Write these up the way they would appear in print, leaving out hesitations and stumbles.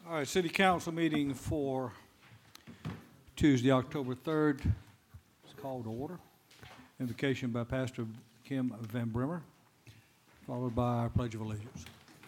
All right, City Council meeting for Tuesday, October 3rd is called to order. Invocation by Pastor Kim Van Brimmer, followed by our Pledge of Allegiance.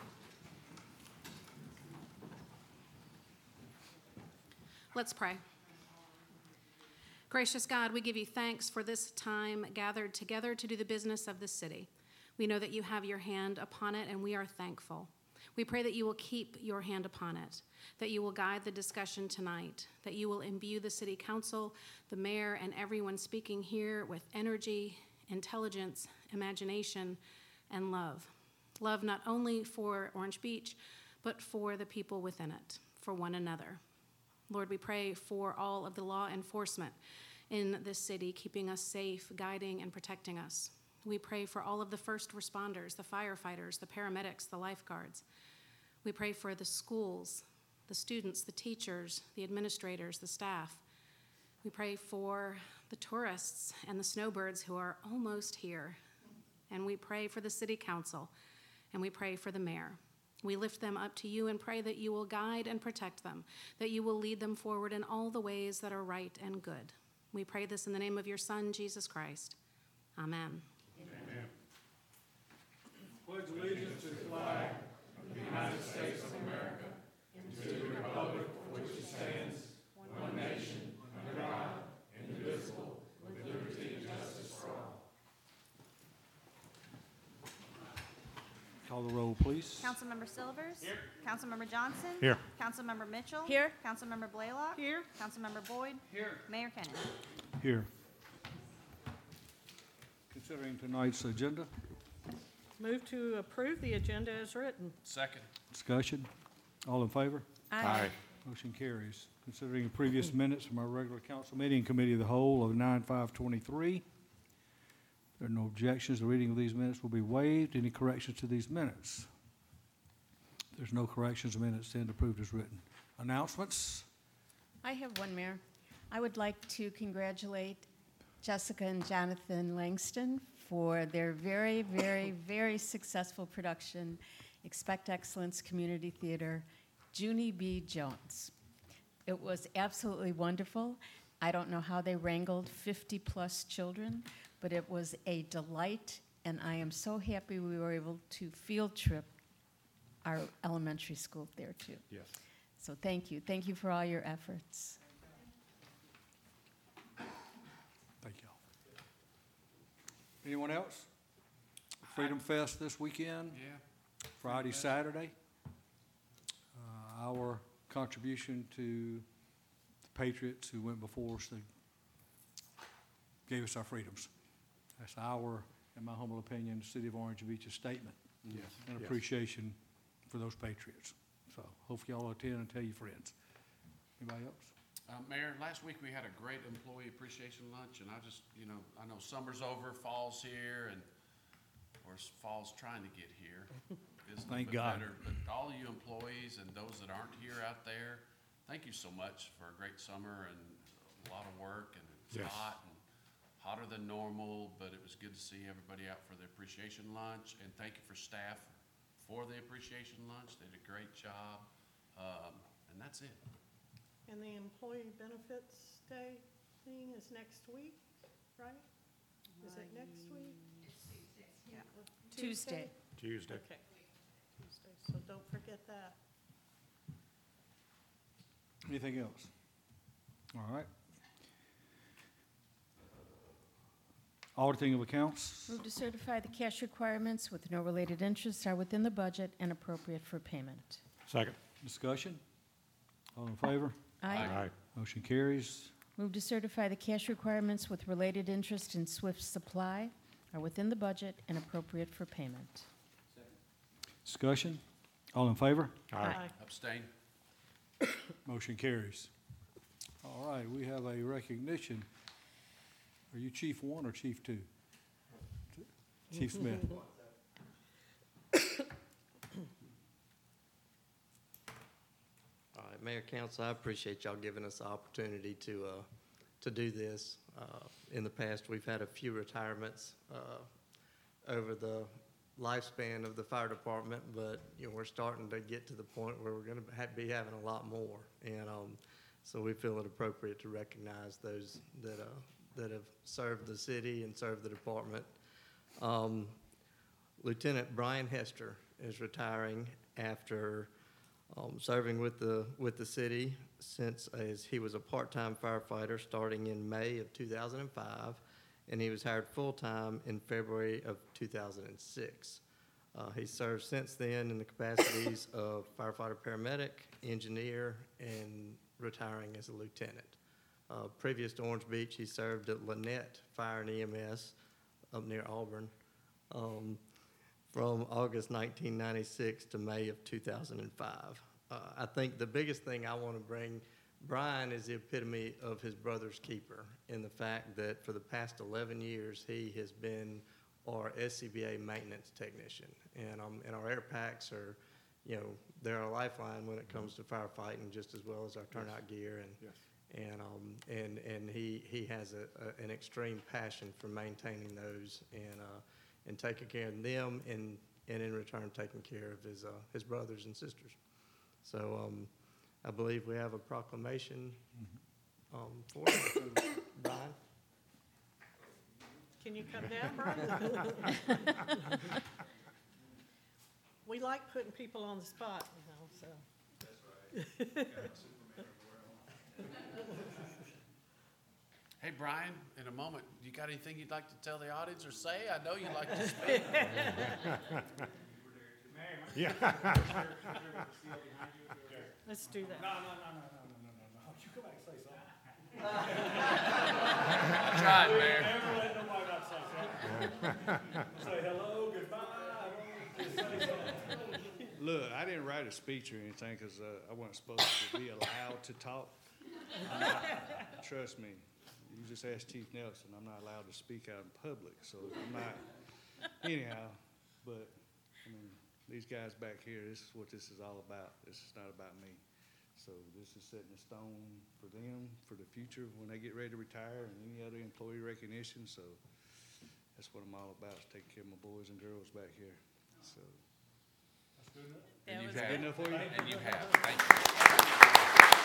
Let's pray. Gracious God, we give you thanks for this time gathered together to do the business of the city. We know that you have your hand upon it, and we are thankful. We pray that you will keep your hand upon it, that you will guide the discussion tonight, that you will imbue the city council, the mayor, and everyone speaking here with energy, intelligence, imagination, and love. Love not only for Orange Beach, but for the people within it, for one another. Lord, we pray for all of the law enforcement in this city, keeping us safe, guiding, and protecting us. We pray for all of the first responders, the firefighters, the paramedics, the lifeguards. We pray for the schools, the students, the teachers, the administrators, the staff. We pray for the tourists and the snowbirds who are almost here. And we pray for the city council, and we pray for the mayor. We lift them up to you and pray that you will guide and protect them, that you will lead them forward in all the ways that are right and good. We pray this in the name of your Son, Jesus Christ. Amen. Amen. Pledge allegiance to the flag of the United States of America and to the republic for which it stands, one nation, under God, indivisible, with liberty and justice for all. Call the roll, please. Councilmember Silvers. Here. Councilmember Johnson. Here. Councilmember Mitchell. Here. Councilmember Blaylock. Here. Councilmember Boyd. Here. Mayor Kennan. Here. Considering tonight's agenda, Move to approve the agenda as written. Second. discussion, all in favor? Aye. Motion carries. Considering the previous minutes from our regular council meeting and committee of the whole of 9/5/23, there are no objections. The reading of these minutes will be waived. Any corrections to these minutes? If there's no corrections, the minutes stand approved as written. Announcements? I have one, Mayor. I would like to congratulate Jessica and Jonathan Langston for their very, very, very successful production, Expect Excellence Community Theater, Junie B. Jones. It was absolutely wonderful. I don't know how they wrangled 50-plus children, but it was a delight, and I am so happy we were able to field trip our elementary school there, too. Yes. So thank you. Thank you for all your efforts. Thank you. Anyone else? Freedom Fest this weekend, Yeah. Friday, Saturday. Our contribution to the patriots who went before us, they gave us our freedoms. That's our, in my humble opinion, the City of Orange Beach's statement Yes. and appreciation for those patriots. So hopefully y'all will attend and tell your friends. Anybody else? Mayor, last week we had a great employee appreciation lunch, and I just, I know summer's over, fall's here, and of course, fall's trying to get here. It's a little Thank bit God. better, but all you employees and those that aren't here out there, thank you so much for a great summer and a lot of work, and it's Yes. hot and hotter than normal, but it was good to see everybody out for the appreciation lunch, and thank you for staff for the appreciation lunch. They did a great job, and that's it. And the Employee Benefits Day thing is next week, right? Is it next week? Yeah. Tuesday. Tuesday. Okay. Tuesday, so don't forget that. Anything else? All right. Auditing of accounts. Move to certify the cash requirements with no related interests are within the budget and appropriate for payment. Second. Discussion? All in favor? Aye. Motion carries. Move to certify the cash requirements with related interest in Swift Supply are within the budget and appropriate for payment. Discussion? All in favor? Aye. Abstain. Motion carries. All right, we have a recognition. Are you Chief 1 or Chief 2? Chief Smith. All right, Mayor, Council, I appreciate y'all giving us the opportunity to do this. In the past, we've had a few retirements over the lifespan of the fire department, but, you know, we're starting to get to the point where we're gonna be having a lot more. And, so we feel it appropriate to recognize those that have served the city and served the department. Lieutenant Brian Hester is retiring after serving with the city since as he was a part-time firefighter starting in May of 2005, and he was hired full-time in February of 2006. He served since then in the capacities of firefighter, paramedic, engineer, and retiring as a lieutenant. Previous to Orange Beach, he served at Lynette Fire and EMS up near Auburn from August 1996 to May of 2005. I think the biggest thing I want to bring, Brian is the epitome of his brother's keeper in the fact that for the past 11 years, he has been our SCBA maintenance technician. And our air packs are, you know, they're a lifeline when it comes to firefighting, just as well as our turnout gear. And he has an extreme passion for maintaining those and taking care of them, and in return taking care of his brothers and sisters. So I believe we have a proclamation for Brian. Can you come down, Brian? We like putting people on the spot, you know, so. That's right. Hey, Brian, in a moment, you got anything you'd like to tell the audience or say? I know you'd like to speak. Yeah. Let's do that. No. You come back and say something. Try it, Mayor. Never let nobody not say something. Say hello, goodbye. Just say something. Look, I didn't write a speech or anything because I wasn't supposed to be allowed to talk. Trust me. You just ask Chief Nelson. I'm not allowed to speak out in public, so I'm not. Anyhow, but I mean, these guys back here, this is what this is all about. This is not about me. So this is setting a stone for them, for the future when they get ready to retire, and any other employee recognition. So that's what I'm all about, is taking care of my boys and girls back here. So that's good enough. And you Good enough for you? And you have. Thank you.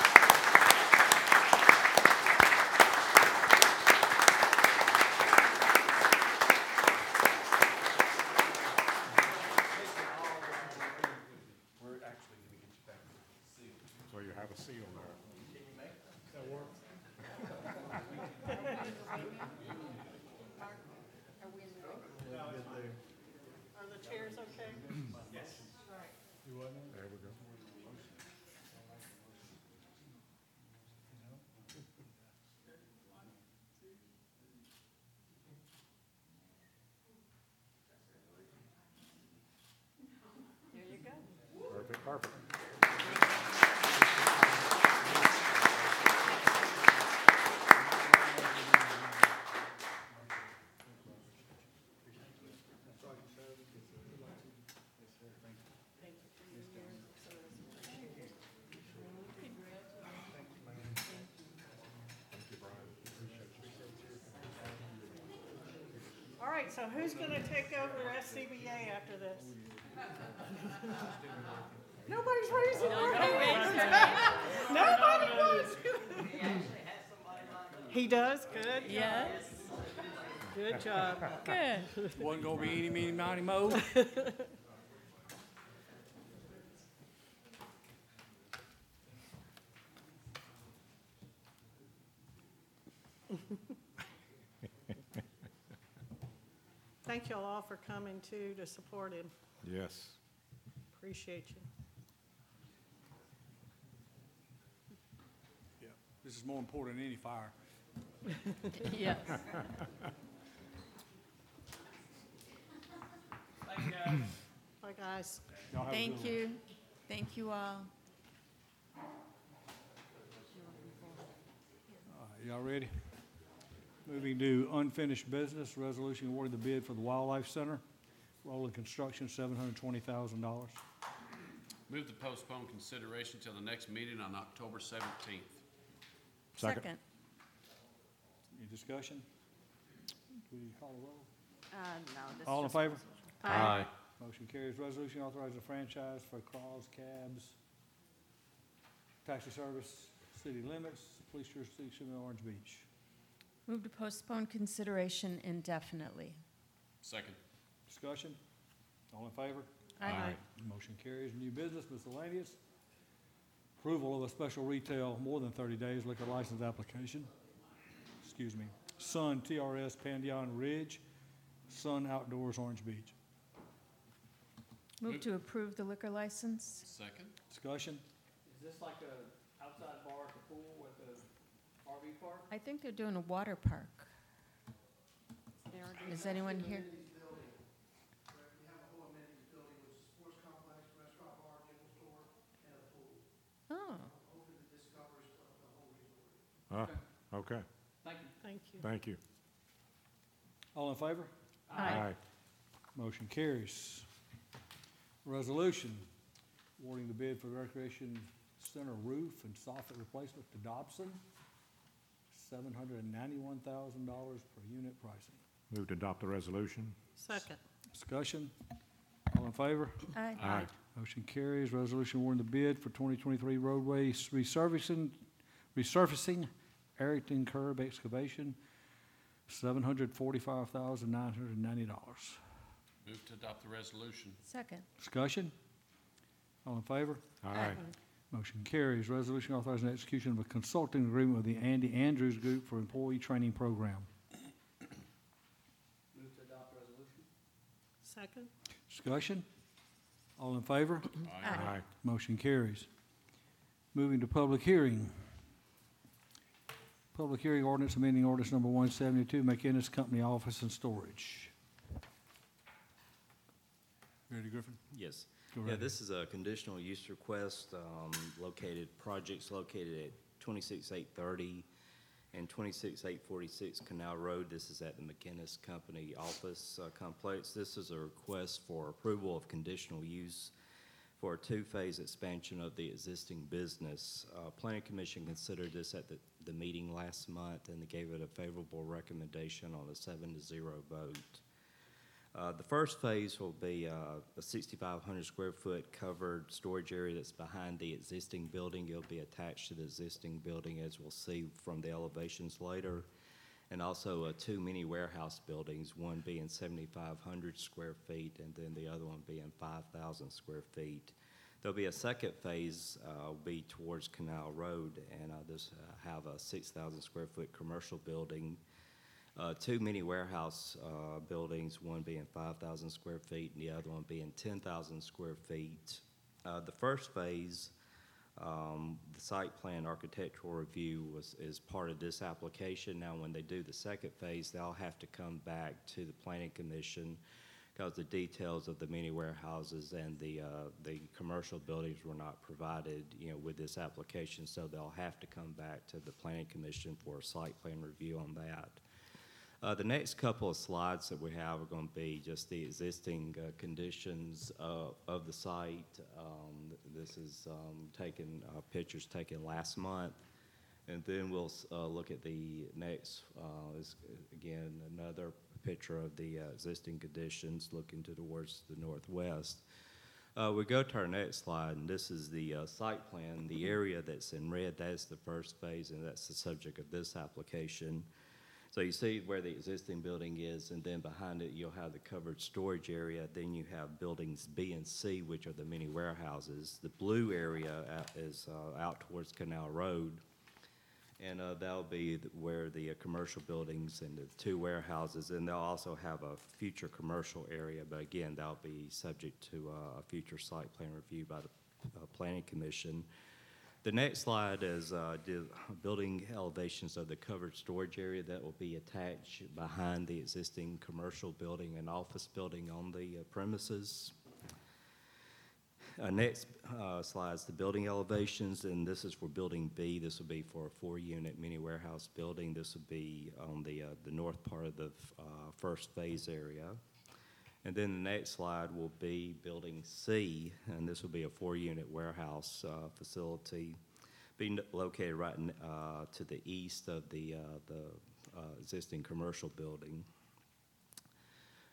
We're actually going to get you back to the seal. So you have a seal there. Are the chairs okay? There we go. There you go. Perfect. All right, so who's gonna take over SCBA after this? Nobody's raising their hand. Nobody wants. He does? Good. Yes. Good job. Good. Wasn't gonna be any, meeny, miny, mo. Thank you all for coming too to support him. Yes. Appreciate you. Yeah, this is more important than any fire. Yes. Bye, guys. Y'all have a good Thank one. you. Thank you all. All right, y'all ready? Moving to unfinished business, resolution awarding the bid for the Wildlife Center. Roland Construction, $720,000. Move to postpone consideration till the next meeting on October 17th. Second. Any discussion? Do we call a roll? No, this All in just- favor? Aye. Motion carries. Resolution authorizing a franchise for Claus Cabs, taxi service, city limits, police jurisdiction in Orange Beach. Move to postpone consideration indefinitely. Second. Discussion? All in favor? Aye. Motion carries. New business miscellaneous. Approval of a special retail more than 30 days liquor license application. Excuse me. Sun TRS Pandion Ridge, Sun Outdoors Orange Beach. Move to approve the liquor license. Second. Discussion? Is this like a outside bar at the pool with a RV park? I think they're doing a water park. Is anyone here? We have a whole amenities building with a sports complex, restaurant, bar, general store, and a pool. Oh, Hoping that this covers the whole resort. Okay, Thank you. Thank you. thank you. All in favor? aye. Motion carries. Resolution awarding the bid for Recreation Center roof and soffit replacement to Dobson, $791,000 per unit pricing. Move to adopt the resolution. Second. Discussion? All in favor? Aye. Aye. Motion carries. Resolution awarding the bid for 2023 roadway resurfacing Arrington curb excavation, $745,990. Move to adopt the resolution. Second. Discussion? All in favor? Aye. Motion carries. Resolution authorizing execution of a consulting agreement with the Andy Andrews Group for employee training program. Move to adopt resolution. Second. Discussion? All in favor? Aye. Motion carries. Moving to public hearing. Public hearing ordinance amending ordinance number 172, McInnes Company Office and Storage. Ready, Griffin? Yes. Go Yeah, right this is a conditional use request, projects located at 26830 and 26846 Canal Road. This is at the McInnes Company Office Complex. This is a request for approval of conditional use for a two-phase expansion of the existing business. Planning Commission considered this at the meeting last month, and they gave it a favorable recommendation on a 7-0 vote. The first phase will be a 6,500 square foot covered storage area that's behind the existing building. It'll be attached to the existing building, as we'll see from the elevations later. And also two mini warehouse buildings, one being 7,500 square feet and then the other one being 5,000 square feet. There'll be a second phase, will be towards Canal Road, and this have a 6,000 square foot commercial building, two mini warehouse buildings, one being 5,000 square feet and the other one being 10,000 square feet. The first phase, the site plan architectural review is part of this application. Now, when they do the second phase, they'll have to come back to the Planning Commission because the details of the mini warehouses and the commercial buildings were not provided, with this application. So they'll have to come back to the Planning Commission for a site plan review on that. The next couple of slides that we have are going to be just the existing conditions of the site. This is pictures taken last month. And then we'll look at the next, again, another picture of the existing conditions looking towards the northwest. We go to our next slide, and this is the site plan. The area that's in red, that's the first phase, and that's the subject of this application. So you see where the existing building is, and then behind it you'll have the covered storage area. Then you have buildings B and C, which are the mini warehouses. The blue area is out towards Canal Road, and that'll be where the commercial buildings and the two warehouses, and they'll also have a future commercial area, but again, that'll be subject to a future site plan review by the Planning Commission. The next slide is the building elevations of the covered storage area that will be attached behind the existing commercial building and office building on the premises. Next slide is the building elevations, and this is for Building B. This will be for a 4-unit mini warehouse building. This will be on the north part of the first phase area. And then the next slide will be Building C, and this will be a 4-unit warehouse facility being located right to the east of the existing commercial building.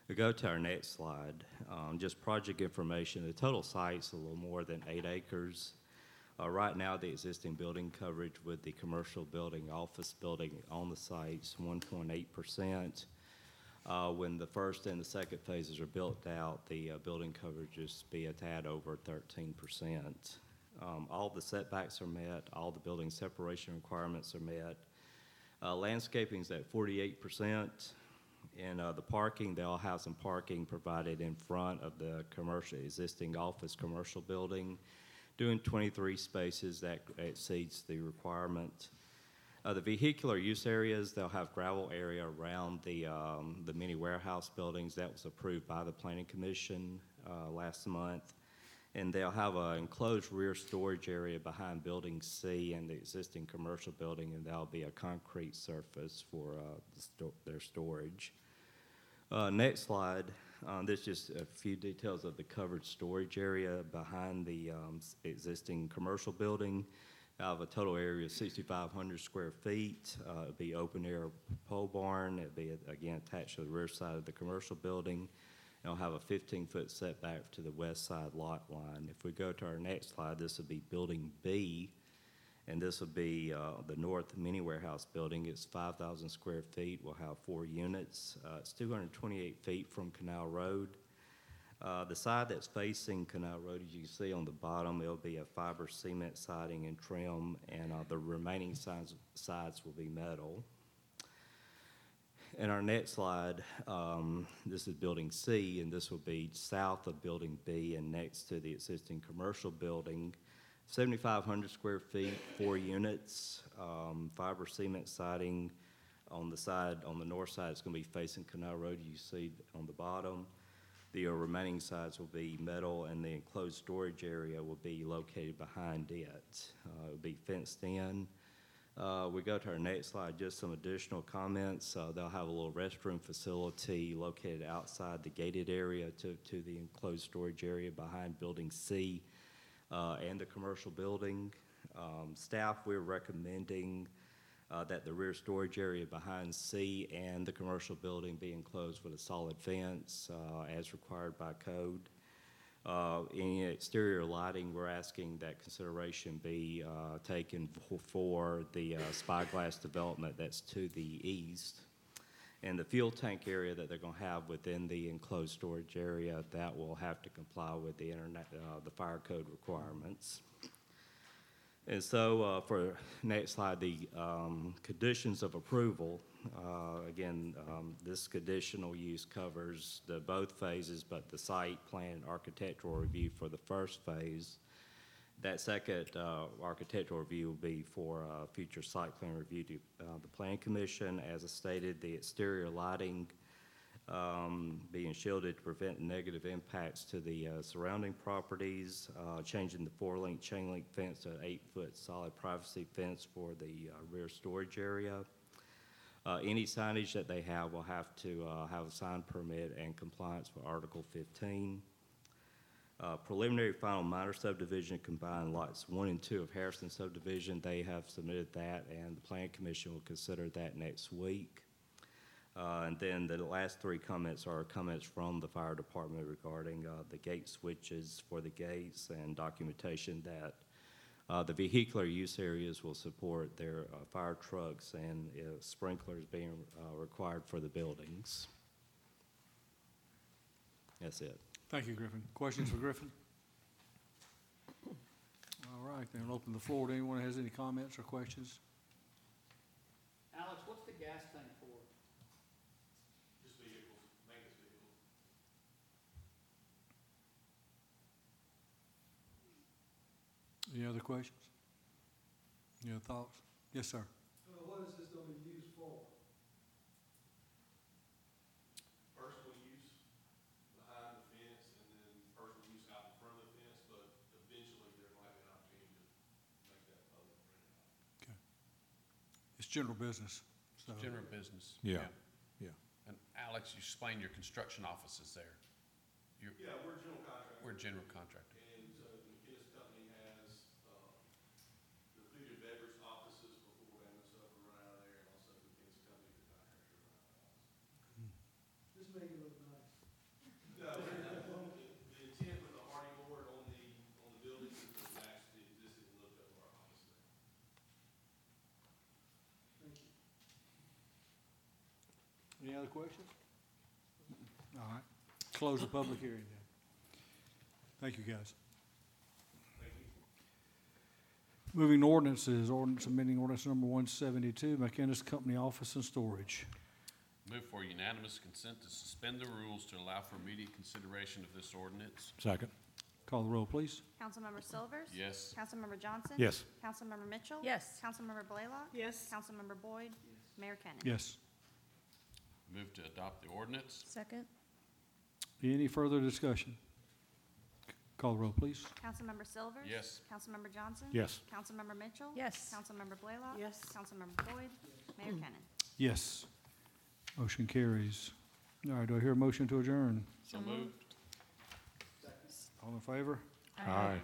We go to our next slide. Just project information. The total site's a little more than 8 acres. Right now, the existing building coverage with the commercial building, office building on the site's 1.8%. When the first and the second phases are built out, the building coverage is be a tad over 13%. All the setbacks are met, all the building separation requirements are met. Landscaping's at 48%. And the parking, they all have some parking provided in front of the existing office commercial building. Doing 23 spaces, that exceeds the requirement. The vehicular use areas, they'll have gravel area around the mini warehouse buildings. That was approved by the Planning Commission last month. And they'll have an enclosed rear storage area behind Building C and the existing commercial building, and that'll be a concrete surface for their storage. Next slide. This is just a few details of the covered storage area behind the existing commercial building. I have a total area of 6,500 square feet. It'll be open air pole barn. It'll be, again, attached to the rear side of the commercial building. It'll have a 15-foot setback to the west side lot line. If we go to our next slide, this will be Building B, and this will be the north mini warehouse building. It's 5,000 square feet. We'll have 4 units. It's 228 feet from Canal Road. The side that's facing Canal Road, as you can see on the bottom, it'll be a fiber cement siding and trim, and the remaining sides will be metal. In our next slide, this is Building C, and this will be south of Building B and next to the existing commercial building. 7,500 square feet, 4 units, fiber cement siding on the north side. It's going to be facing Canal Road, you see on the bottom. The remaining sides will be metal, and the enclosed storage area will be located behind it. It'll be fenced in. We go to our next slide, just some additional comments. They'll have a little restroom facility located outside the gated area to the enclosed storage area behind Building C and the commercial building. Staff, we're recommending that the rear storage area behind C and the commercial building be enclosed with a solid fence as required by code. Any exterior lighting, we're asking that consideration be taken for the Spyglass development that's to the east. And the fuel tank area that they're going to have within the enclosed storage area, that will have to comply with the fire code requirements. And so for next slide, the conditions of approval. Again, this conditional use covers both phases, but the site plan and architectural review for the first phase. That second architectural review will be for future site plan review to the Planning Commission. As I stated, the exterior lighting being shielded to prevent negative impacts to the surrounding properties, changing the 4-link chain link fence to an 8-foot solid privacy fence for the rear storage area. Any signage that they have will have to have a sign permit and compliance with Article 15. Preliminary final minor subdivision combined lots 1 and 2 of Harrison subdivision. They have submitted that, and the Planning Commission will consider that next week. And then the last 3 comments are comments from the fire department regarding the gate switches for the gates and documentation that the vehicular use areas will support their fire trucks and sprinklers being required for the buildings. That's it. Thank you, Griffin. Questions for Griffin? All right, then I'll open the floor to anyone who has any comments or questions. Alex, what's the gas tank for? Just vehicles, maintenance vehicles. Any other questions? Any other thoughts? Yes, sir. What is this going to be used for? Personal use behind the fence, and then personal use out in front of the fence, but eventually there might be an opportunity to make that public rent out. It's general business. So. General business. Yeah. And Alex, you explained your construction offices there. Yeah, we're general contractor. We're a general contractor. And so the McKinnis Company has the food and beverage offices before they and stuff are run out of there, and also the McKinnis Company, the contractor run out of the office. Just make it look nice. Any other questions? All right. Close the public hearing then. Thank you, guys. Moving to ordinances, ordinance amending ordinance number 172, McInnes Company Office and Storage. Move for unanimous consent to suspend the rules to allow for immediate consideration of this ordinance. Second. Call the roll, please. Councilmember Silvers? Yes. Councilmember Johnson? Yes. Councilmember Mitchell? Yes. Councilmember Blaylock? Yes. Councilmember Boyd? Mayor Kennan. Yes. Move to adopt the ordinance. Second? Any further discussion? Call the roll, please. Councilmember Silvers? Yes. Councilmember Johnson? Yes. Councilmember Mitchell? Yes. Councilmember Blaylock? Yes. Councilmember Boyd? Mayor Kennan. Yes. Motion carries. All right, do I hear a motion to adjourn? So moved. All in favor? Aye.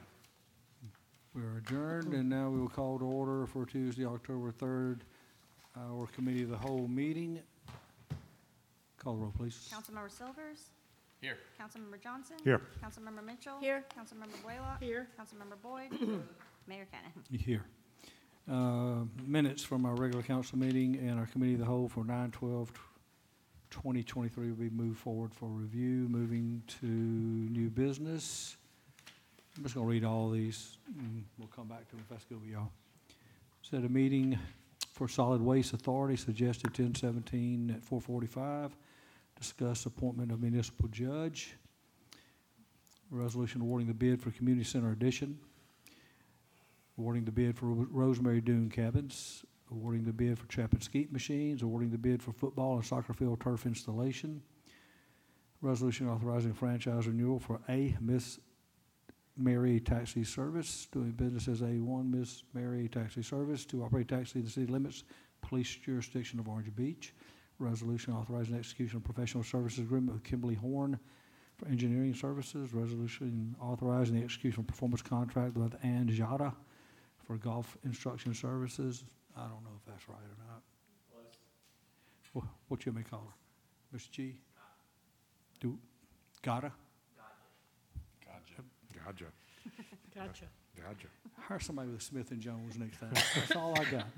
We are adjourned, and now we will call to order for Tuesday, October 3rd, our Committee of the Whole meeting. Call the roll, please. Councilmember Silvers? Here. Councilmember Johnson? Here. Councilmember Mitchell? Here. Councilmember Blaylock? Here. Councilmember Boyd? Mayor Kennan. Here. Minutes from our regular council meeting and our Committee of the Whole for 9/12/2023 will be moved forward for review. Moving to new business. I'm just going to read all these, and we'll come back to them if that's good with y'all. Set a meeting for Solid Waste Authority, suggested 10/17 at 4:45. Discuss appointment of municipal judge. Resolution awarding the bid for community center addition. Awarding the bid for Rosemary Dune cabins. Awarding the bid for Chapin Skeet machines. Awarding the bid for football and soccer field turf installation. Resolution authorizing franchise renewal for A Miss Mary Taxi Service, doing business as A1 Miss Mary Taxi Service, to operate taxi in the city limits, police jurisdiction of Orange Beach. Resolution authorizing execution of professional services agreement with Kimberly Horn for engineering services. Resolution authorizing the execution of performance contract with Ann Jada for golf instruction services. I don't know if that's right or not. What you may call her? Miss G? Gada? Gotcha. Gotcha. Gotcha. Gotcha. Hire somebody with Smith and Jones next time. That's all I got.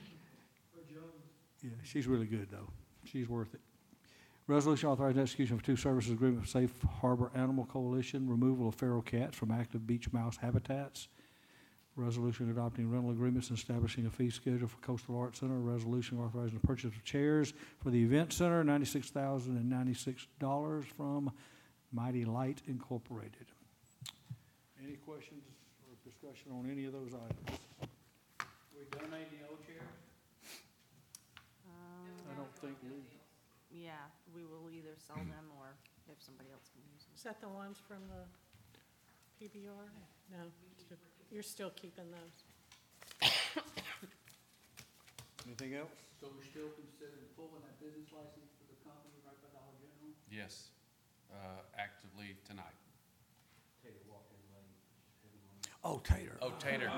Yeah, she's really good, though. She's worth it. Resolution authorizing execution of 2 services agreement with Safe Harbor Animal Coalition, removal of feral cats from active beach mouse habitats. Resolution adopting rental agreements and establishing a fee schedule for Coastal Arts Center. Resolution authorizing the purchase of chairs for the event center, $96,096 from Mighty Light Incorporated. Any questions or discussion on any of those items? We donate the old chair? I don't think we, Yeah, we will either sell them or if somebody else can use them. Is that the ones from the PBR? No, you're still keeping those. anything else? So we're still considering pulling that business license for the company right by Dollar General? Yes. Actively tonight. Taylor walked in late. Oh, Tater. Oh, Tater.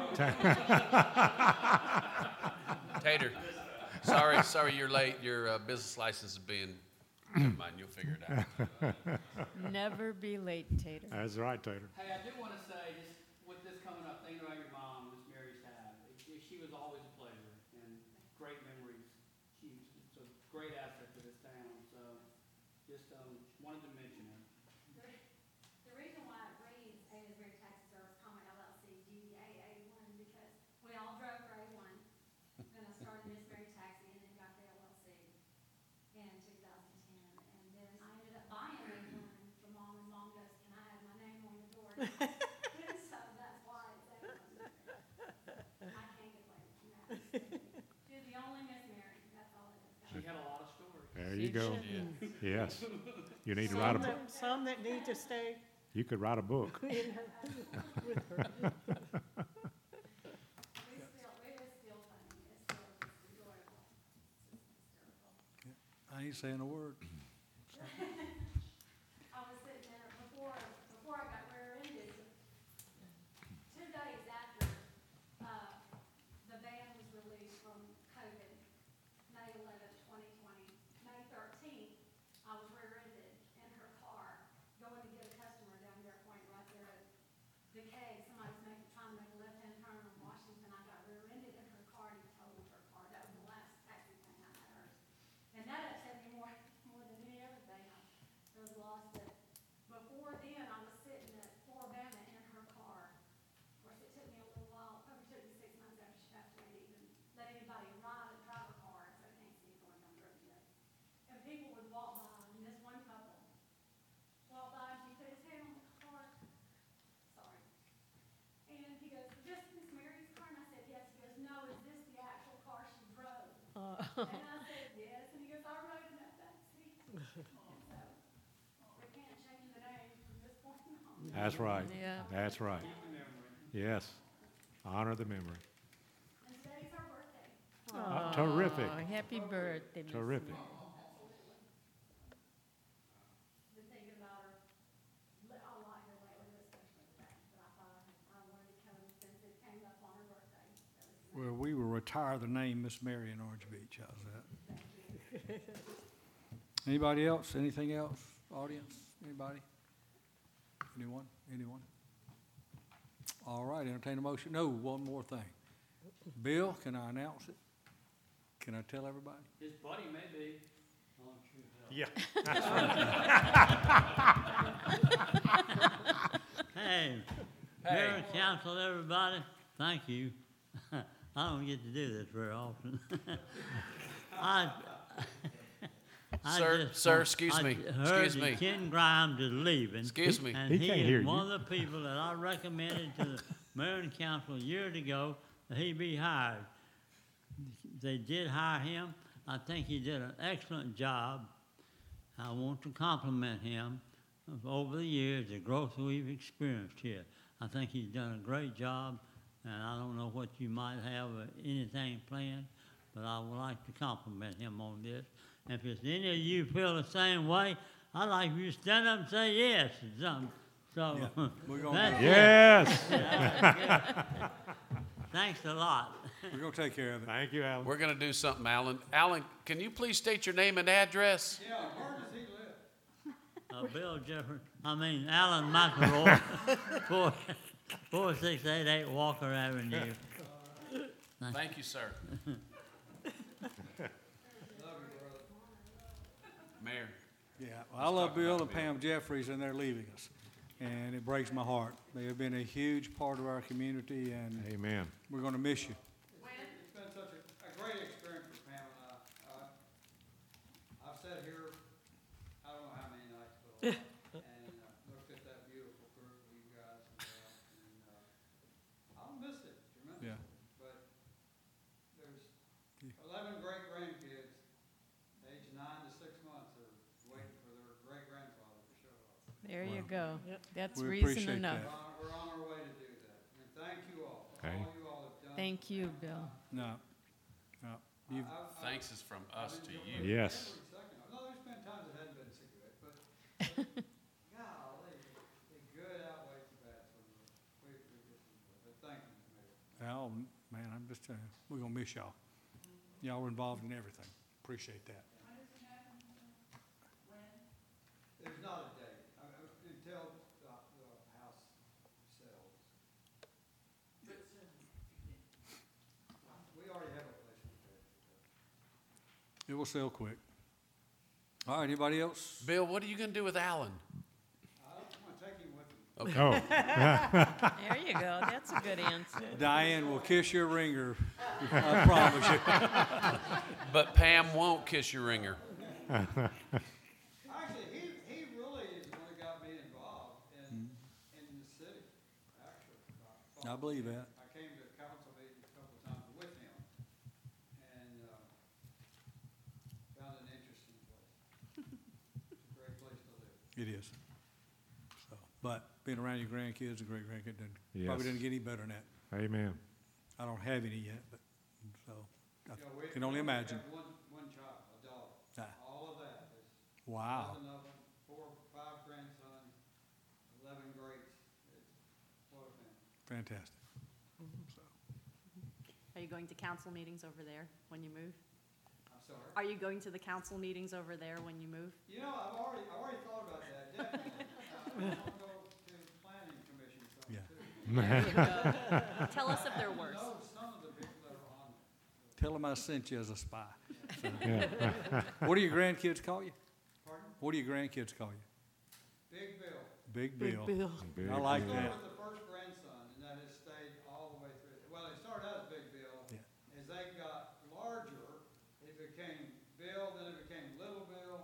Tater. Sorry you're late. Your business license is being, never mind, you'll figure it out. Never be late, Tater. That's right, Tater. Hey, I do want to say, just with this coming up, thinking about your mom, Miss Mary Tab, she was always a pleasure and great memories. She's a great asset to this town, so just wanted to mention her. The reason why it reads A Missouri Taxi Service, LLC, DBA A1, because we all drove for A1. Then I started Miss Mary Taxi and then got the LLC in 2010. And then I ended up buying A1 from Mom, and Mom goes, "Can I have my name on the door?" And so that's why it's A1. I can't get away from that. She's the only Miss Mary, that's all it is. She had a lot of stories. There you go. Yeah. Yes. You need to write a book. Some that need to stay You could write a book. with her. It was still funny. It's still just enjoyable. It's just hysterical. I ain't saying a word. I was sitting there before I got rear-ended, 2 days after, the ban was released from COVID, May 11th, 2020. May 13th, I was rear-ended in her car, going to get a customer down Bear Point right there at the keg. Somebody's trying to make a left-hand turn on Washington. I got rear-ended in her car and totaled her car. That was the last taxi thing I had hers. And that upset me more people would walk by, and this one couple walked by, and she put his hand on the car. Sorry. And he goes, "Is this Miss Mary's car?" And I said, "Yes." He goes, "No, is this the actual car she drove?" And I said, "Yes." And he goes, "I rode in that backseat." And so, we can't change the name from this point on. That's right. Yeah. That's right. Yes. Honor the memory. And today's her birthday. Terrific. Aw, happy birthday, Miss Terrific. Mary. Been thinking about her a lot here lately, but especially today. But I thought I wanted to come since it came up on her birthday. So Well, we will retire the name Miss Mary in Orange Beach. How's that? Anybody else? Anything else? Audience? Anybody? Anyone? Anyone? All right, entertain a motion. No, one more thing. Bill, can I announce it? Can I tell everybody? His buddy may be. Oh, true. Yeah. Hey, Mayor and Council, everybody, thank you. I don't get to do this very often. Excuse me. Heard Excuse me. that Ken Grimes is leaving. Excuse me. And He he can't hear is you. one of the people that I recommended to the mayor and council years ago that he be hired. They did hire him. I think he did an excellent job. I want to compliment him over the years, the growth we've experienced here. I think he's done a great job, and I don't know what you might have or anything planned, but I would like to compliment him on this. And if it's any of you feel the same way, I'd like you to stand up and say yes or something. So, Yeah, we're gonna that's do it. Yes. Thanks a lot. We're going to take care of it. Thank you, Alan. We're going to do something, Alan. Alan, can you please state your name and address? Yeah, where does he live? Bill Jefferson, Alan McElroy, 4688 Walker Avenue. Thank you, sir. Mayor. Yeah, well, I love Bill and Pam Jeffries, and they're leaving us. And it breaks my heart. They have been a huge part of our community, and Amen. we're going to miss you. It's been such a great experience for Pam and I. I've sat here, I don't know how many nights, but a lot, and looked at that beautiful group of you guys, and I'll miss it tremendously. Yeah. But there's 11 great-grandkids, age 9 to 6 months, are waiting for their great-grandfather to show up. There you go. That's We reason appreciate enough. that. We're on our way to do that, and thank you all. Okay. All you all have done. Thank you, Bill. No, no. You've, Thanks is from us to you. Yes. Every second. I know there's been times it hadn't been so good, but golly, the good outweighs the bad, so we just enjoy it. But thank you, Mayor. Al, man, I'm just telling you, we're going to miss y'all. Y'all were involved in everything. Appreciate that. There's not a date, until the house sells. We already have a place to pay. It will sell quick. All right, anybody else? Bill, what are you going to do with Alan? I want to take him with me. Oh, There you go. That's a good answer. Diane will kiss your ringer, I promise you. But Pam won't kiss your ringer. Actually, he really is the one that got me involved in the city, actually. I believe that. I came to council meetings a couple of times with him, and found an interesting place. It's a great place to live. It is. So, but being around your grandkids and great-grandkids Yes. probably doesn't get any better than that. amen. I don't have any yet, but, so, I You know, we can only imagine. have one child, a daughter. Ah. All of that is Wow. 11 of them, 4 or 5 grandsons, 11 greats. It's what a family. Fantastic. So, Are you going to council meetings over there when you move? I'm sorry. Are you going to the council meetings over there when you move? You know, I've already thought about that, definitely. I want to go to the planning commission something Yeah. too. Tell us if they're I worse. know some of the people that are on there. tell them I sent you as a spy. So, Yeah. what do your grandkids call you? Pardon? What do your grandkids call you? Big Bill. Big Bill. Big I like deal. that. Started with the first grandson, and that has stayed all the way through. Well, it started out as Big Bill. Yeah. As they got larger, it became Bill, then it became Little Bill,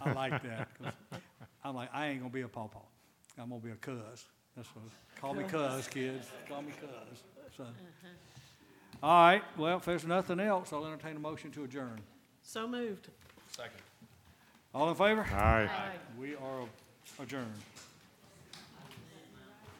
I like that. 'Cause I'm like, I ain't gonna be a pawpaw. I'm gonna be a cuz. That's what, call me cuz, kids. Call me cuz. So, all right, well, if there's nothing else, I'll entertain a motion to adjourn. So moved. Second. All in favor? Aye. Aye. We are adjourned.